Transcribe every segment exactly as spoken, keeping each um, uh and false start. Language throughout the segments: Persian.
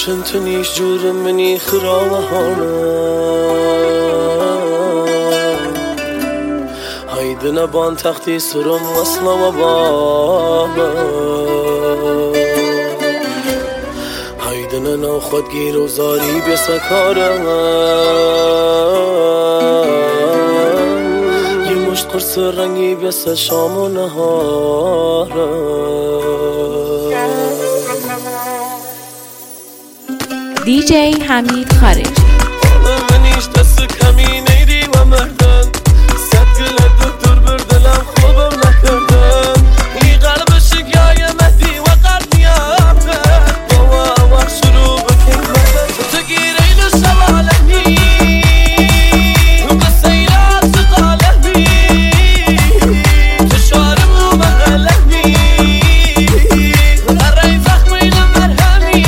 شنتنيش جور مني خراهانا هيدي نبان تختي سرم وصلا وبابا هيدي ننو خود گیر و زاری بسکارا یه مشت قرص رنگی بس شام و نهارا دی جی حمید خارجی منیش دست کمی نیری و مردن صد گل دکتر بردلم خوبم نکردن این قلب شگای مهدی و قلب نیامد بابا وقت شروع بکن مردن تو گیرین شوالمی قصه ایران سقالمی چشارم و محلمی الرأي زخمي لمرهمي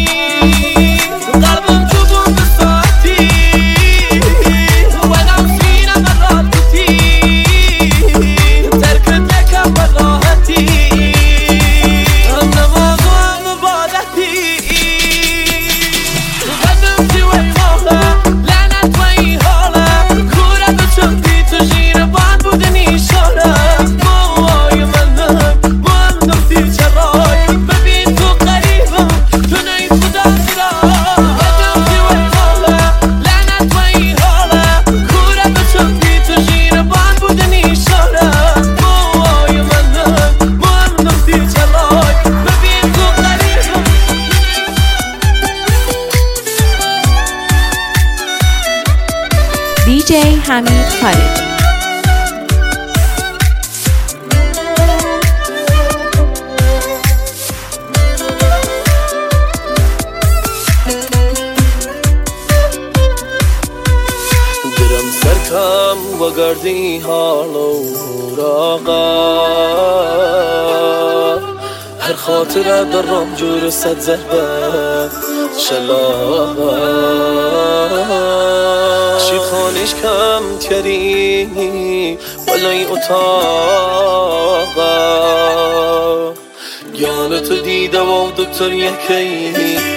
قلبم جبون بساعتي وانا مسكينة مراتي تركتك براهتي انا موضوع مبادتي غنمتي ويمالا لعنت ويهالا كورة بشمتي تجير بان بودني شارة موي منك وان نفتي شراي ببين تو قريبا تنين خدا سراي غنمتي ويمالا لعنت ويهالا كورة بشمتي تجير بان بودني شارة موي منك وان نفتي شراي ببين تو قريبا دی جی حمید خارجی درم سرکم و گردی حال و راقا هر خاطره درم جور صد ضربه شلاقا شید خانش کم تیری ولای اتاقا گیان تو دیده و دکتر یکی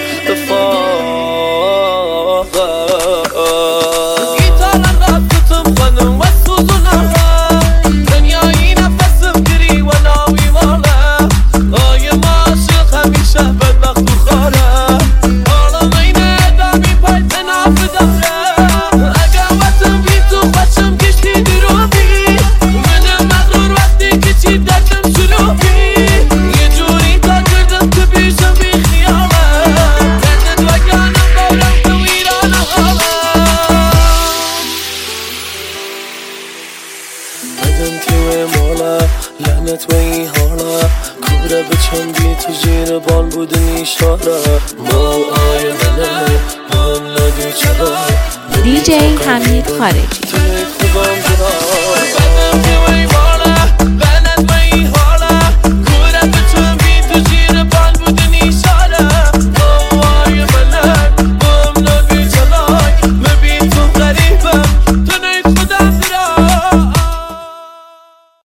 افاقا گیتارم رفتم خانم و سوزونم دنیایی نفسم گری و ناوی ماله آی ماشق همیشه بدبخت و خاره آرام اینه دامی پای تناف داره اگه وطن بی تو خوشم کشتی دروبی منم مغرور وقتی که چی دردم شروبی یه جوری تا کردم که بیشم بی خیاله دردت وگانم بارم تو ایران حاله بدم تیوه مالا لعنت و ای حالا کوره بچم بی تو جیر بال بودنی شاره ما آی منه من ندی چرا دی جی حمید خارجی تو خوبم جرا بدم تیوه